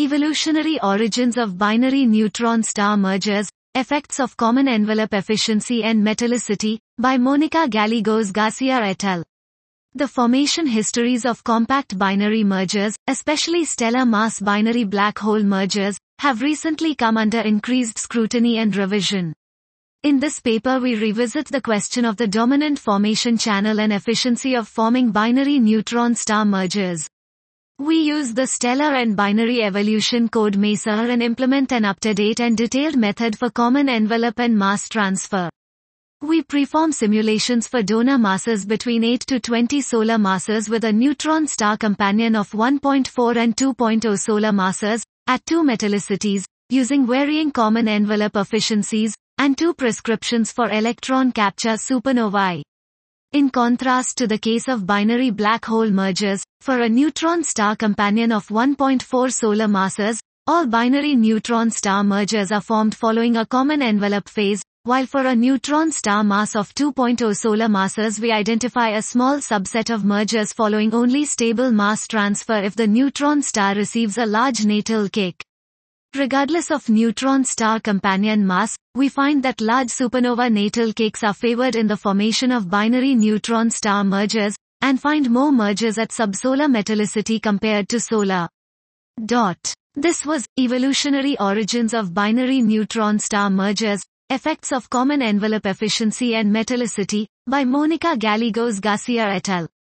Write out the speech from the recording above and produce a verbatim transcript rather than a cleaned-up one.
Evolutionary Origins of Binary Neutron Star Mergers, Effects of Common Envelope Efficiency and Metallicity, by Monica Gallegos Garcia et al. The formation histories of compact binary mergers, especially stellar mass binary black hole mergers, have recently come under increased scrutiny and revision. In this paper we revisit the question of the dominant formation channel and efficiency of forming binary neutron star mergers. We use the stellar and binary evolution code MESA and implement an up-to-date and detailed method for common envelope and mass transfer. We perform simulations for donor masses between eight to twenty solar masses with a neutron star companion of one point four and two point zero solar masses, at two metallicities, using varying common envelope efficiencies, and two prescriptions for electron capture supernovae. In contrast to the case of binary black hole mergers, for a neutron star companion of one point four solar masses, all binary neutron star mergers are formed following a common envelope phase, while for a neutron star mass of two point zero solar masses we identify a small subset of mergers following only stable mass transfer if the neutron star receives a large natal kick. Regardless of neutron star companion mass, we find that large supernova natal kicks are favored in the formation of binary neutron star mergers, and find more mergers at subsolar metallicity compared to solar. Dot. This was Evolutionary Origins of Binary Neutron Star Mergers, Effects of Common Envelope Efficiency and Metallicity, by Monica Gallegos Garcia et al.